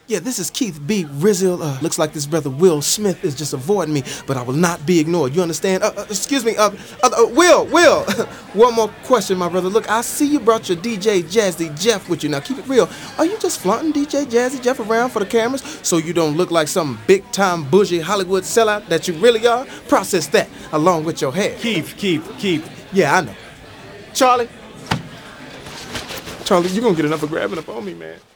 Yeah, this is Keith B. Rizzo. Looks like this brother Will Smith is just avoiding me, but I will not be ignored. You understand? Excuse me. Will. One more question, my brother. Look, I see you brought your DJ Jazzy Jeff with you. Now, keep it real. Are you just flaunting DJ Jazzy Jeff around for the cameras so you don't look like some big-time bougie Hollywood sellout that you really are? Process that along with your hair. Keith. Yeah, I know. Charlie, you're gonna get enough for grabbing up on me, man.